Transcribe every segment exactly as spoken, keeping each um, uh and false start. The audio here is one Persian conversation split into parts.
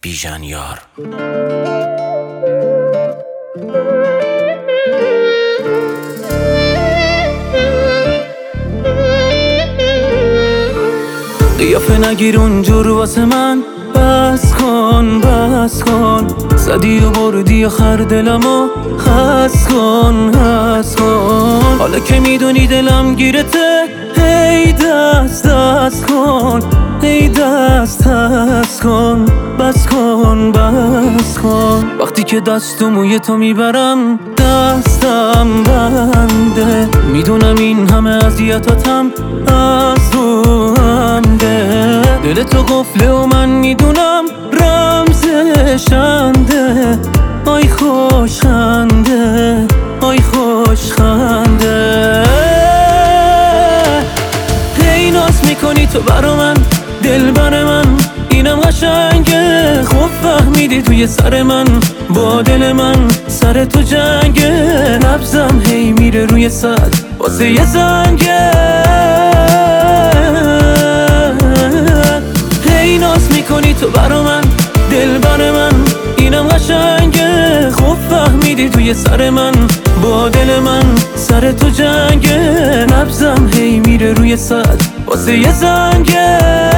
بیژن یار. قیافه نگیر اونجور واسه من، بس کن بس کن، زدی و بردی آخر دلمو، خس کن خس کن. حالا که میدونی دلم گیرته، هی دست دست کن، هی دست دست کن، بس کن بس کن. وقتی که دست و موی تو میبرم دستم بنده، میدونم این همه اذیتاتم از روحنده. دل تو قفله و من میدونم رمزشنده، آی خوش خنده، آی خوش خنده. هی ناز میکنی تو برا من، دل بر من اینم قشنگه. خوب فهمیدی توی سر من، با دل من سر تو جنگه. نبضم هی میره روی صد واسه یه زنگه. هی ناز میکنی تو برا من، دل بر من اینم قشنگه. خوب فهمیدی توی سر من، با دل من سر تو جنگه. نبضم هی میره روی صد واسه یه زنگه.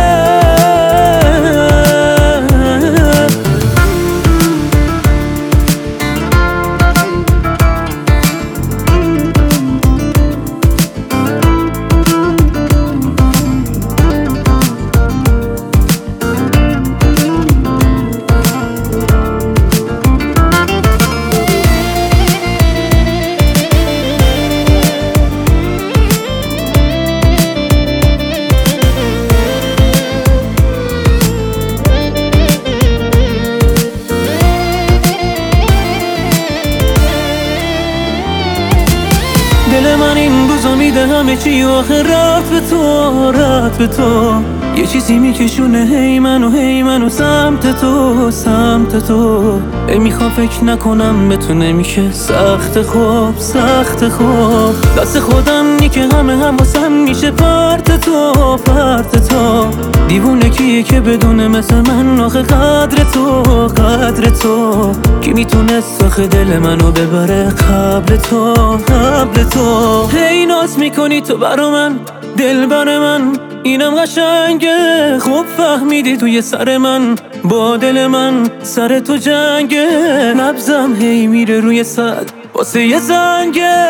دل من این روزا میده همه چی و آخه رفت به تو، رفت به تو. یه چیزی میکشونه هی منو هی منو سمت تو، سمت تو. ای میخوام فکر نکنم به تو نمیشه سخت خوب، سخت خوب. دست خودم نی که همه هم واسم میشه پرت تو، پرت تو. دیوونه کیه که بدونه مثل من آخه قدر تو، قدر تو. کی میتونست آخه دل منو ببره قبل تو، قبل تو. هی ناز میکنی تو برا من، دل بر من اینم قشنگه. خوب فهمیدی توی سر من، با دل من سر تو جنگه. نبضم هی میره روی صد واسه یه زنگه.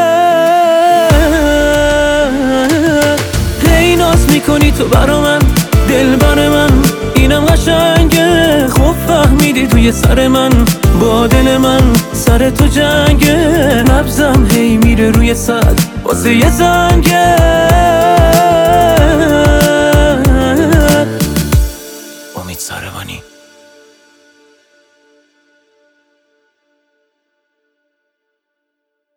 هی ناز میکنی تو برا من، دل بر من اینم قشنگه. خوب فهمیدی توی سر من، با دل من سر تو جنگه. نبضم هی میره روی صد واسه یه زنگه.